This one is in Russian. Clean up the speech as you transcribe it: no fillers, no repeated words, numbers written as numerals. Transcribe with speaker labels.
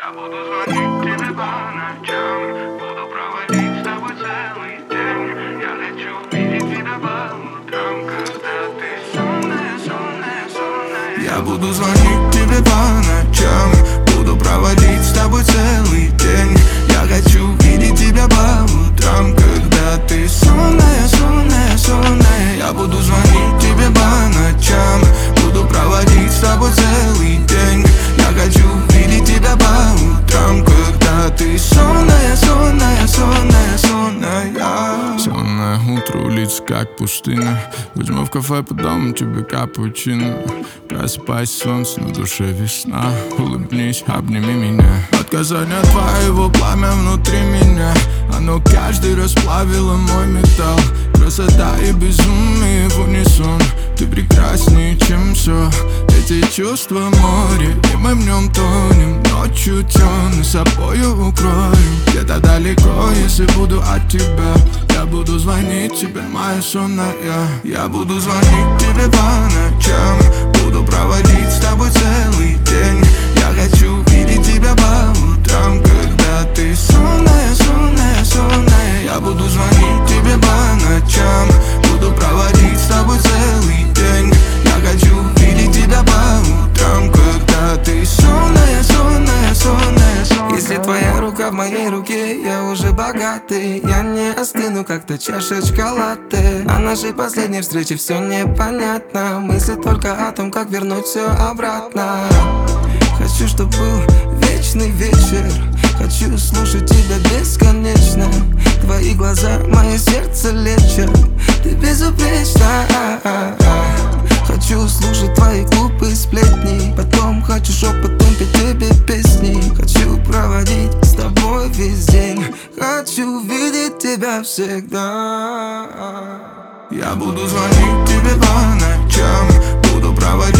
Speaker 1: Я буду звонить тебе по ночам, буду проводить с тобой целый день. Я хочу видеть тебя по утрам, когда ты сонная, сонная, сонная. Я буду звонить тебе по ночам, буду проводить с тобой целый день. Я хочу видеть тебя по утрам, когда ты сонная, сонная, сонная. Я буду звонить тебе по ночам, буду проводить с тобой целый день. Я хочу видеть тебя по утрам, когда ты сонная, сонная, сонная, сонная.
Speaker 2: Сонное утро, улица как пустыня. Будем в кафе по дому, тебе капучино. Просыпайся, солнце, на душе весна. Улыбнись, обними меня. От касания твоего пламя внутри меня. Оно каждый раз плавило мой металл. Красота и безумие в унисон. Ты прекраснее, чем все. Эти чувства море, и мы в нем тонем. Ночью темный, собою укроем. Где-то далеко, если буду от тебя, я буду звонить тебе, моя сонная. Я буду звонить тебе по ночам, буду проводить с тобой целый день. Я хочу видеть тебя по утрам, когда ты сонная, сонная, сонная. Я буду звонить тебе по ночам, буду проводить с тобой целый день. Я хочу видеть тебя по утрам, когда ты сонная, сонная, сонная, сонная.
Speaker 3: Если твоя рука в моей руке, я уже богатый. Я не остыну, как-то чашечка латте. На нашей последней встрече все непонятно. Мысли только о том, как вернуть все обратно. Хочу, чтоб был вечный вечер. Хочу слушать тебя бесконечно. Твои глаза мое сердце лечат. Ты безупречна. Хочу слушать твои глупые сплетни. Потом хочу шепотом петь тебе песни. Хочу проводить с тобой весь день. Хочу видеть тебя всегда.
Speaker 1: Я буду звонить тебе по ночам, буду проводить